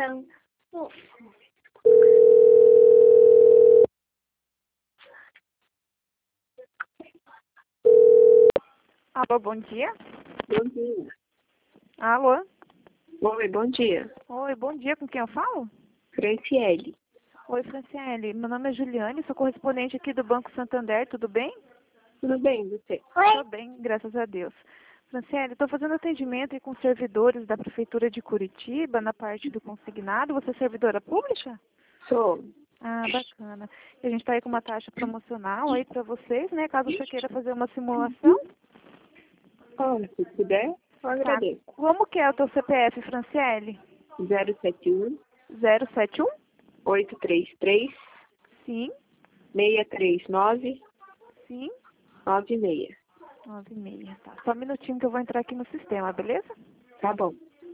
não. Alô, bom dia. Bom dia. Alô. Oi, bom dia. Oi, bom dia. Com quem eu falo? Franciele. Oi, Franciele. Meu nome é Juliane, sou correspondente aqui do Banco Santander. Tudo bem? Tudo bem, você? Tô bem, graças a Deus. Franciele, estou fazendo atendimento aí com servidores da Prefeitura de Curitiba na parte do consignado. Você é servidora pública? Sou. Ah, bacana. E a gente está aí com uma taxa promocional aí para vocês, né? Caso você queira fazer uma simulação. Se puder, eu Tá. agradeço. Como que é o teu CPF, Franciele? 071 071? 833 Sim, 639 sim. 96. 9h30, tá. Só um minutinho que eu vou entrar aqui no sistema, beleza? Tá bom.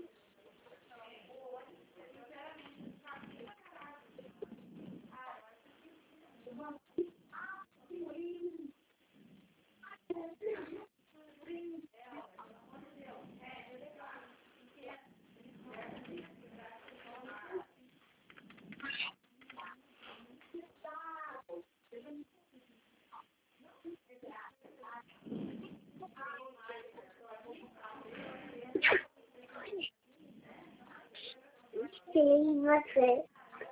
Sim, você.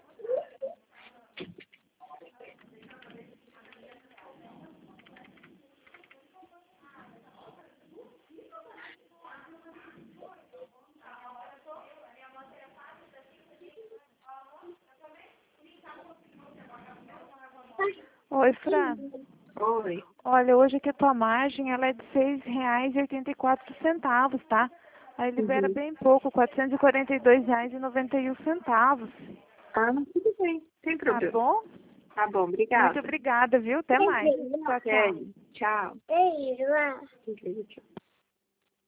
Oi, Fran. Oi. Olha, hoje aqui a tua margem ela é de R$ 6,84, tá? Aí libera Uhum. bem pouco, R$ 442,91. Tudo bem. Sem Tá problema. bom? Tá bom, Muito obrigada. obrigada, viu? Até mais. Tchau, tchau. Tchau. Ei, Irmã. Tchau.